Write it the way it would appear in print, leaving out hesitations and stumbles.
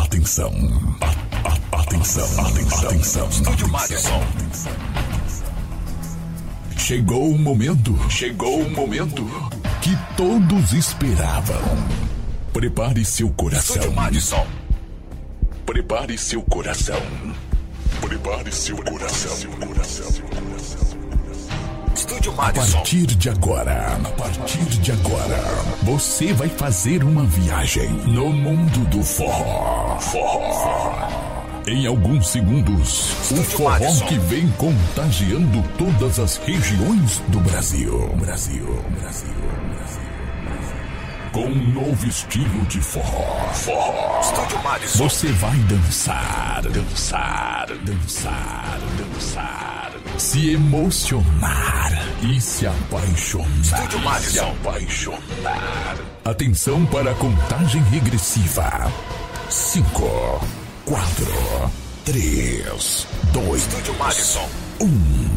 Atenção. Atenção. Estúdio Madison. Chegou o momento que todos esperavam. Prepare seu coração. Estúdio Madison. Prepare seu coração. Estúdio A Madison. partir de agora, você vai fazer uma viagem no mundo do forró. Em alguns segundos, o forró Madison. que vem contagiando todas as regiões do Brasil. Com um novo estilo de forró. Estúdio Madison. Você vai dançar, se emocionar e se Estúdio Madison. apaixonar. Atenção para a contagem regressiva. 5, 4, 3, 2, Estúdio Madison. 1.